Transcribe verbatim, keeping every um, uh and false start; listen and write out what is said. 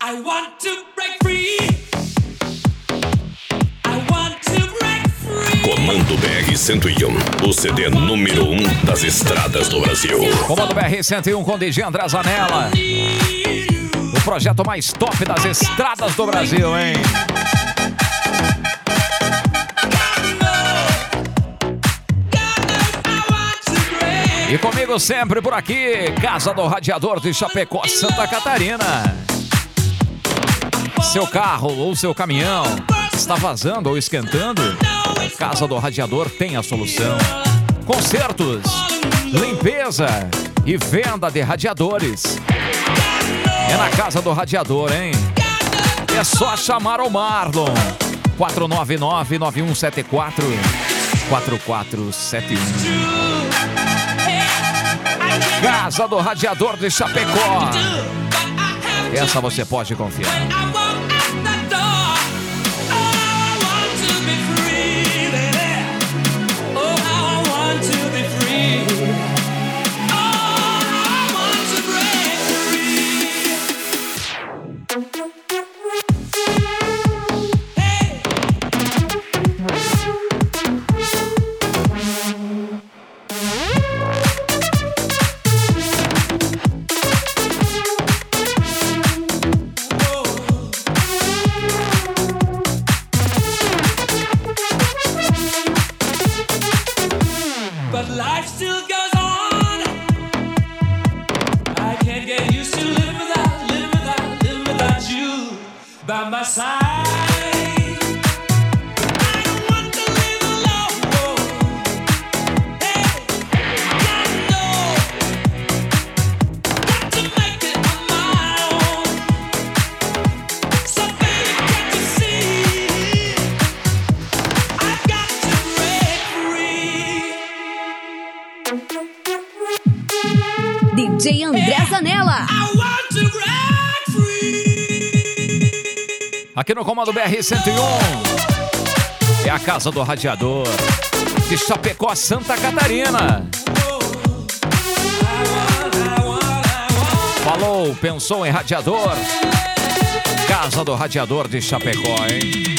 I want to break free. I want to break free. Comando B R cento e um, o C D número um das estradas do Brasil. Comando B R cento e um com D J André Zanella. O projeto mais top das estradas do Brasil, hein? E comigo sempre por aqui, Casa do Radiador de Chapecó, Santa Catarina. Seu carro ou seu caminhão está vazando ou esquentando? Casa do Radiador tem a solução. Consertos, limpeza e venda de radiadores. É na Casa do Radiador, hein? É só chamar o Marlon. quatro nove nove, nove um sete quatro, quatro quatro sete um. Casa do Radiador de Chapecó. Essa você pode confiar. D J André Zanella. Aqui no Comando B R cento e um é a Casa do Radiador de Chapecó, Santa Catarina. Falou, pensou em radiador? Casa do Radiador de Chapecó, hein?